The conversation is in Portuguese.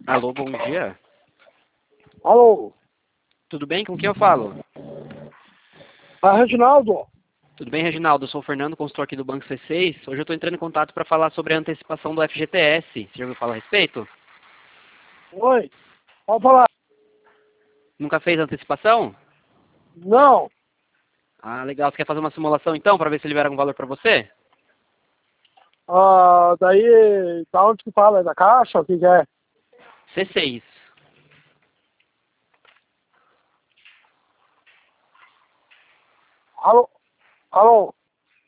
Alô, bom dia. Alô, Tudo bem? Com quem eu falo? Reginaldo? Tudo bem, Reginaldo? Eu sou o Fernando, consultor aqui do Banco C6. Hoje eu estou entrando em contato para falar sobre a antecipação do FGTS. Você já ouviu falar a respeito? Oi, pode falar. Nunca fez antecipação? Não, Ah, legal. Você quer fazer uma simulação então para ver se libera algum valor para você? daí, da onde que fala? É da Caixa? O que que é? C6. Alô, alô,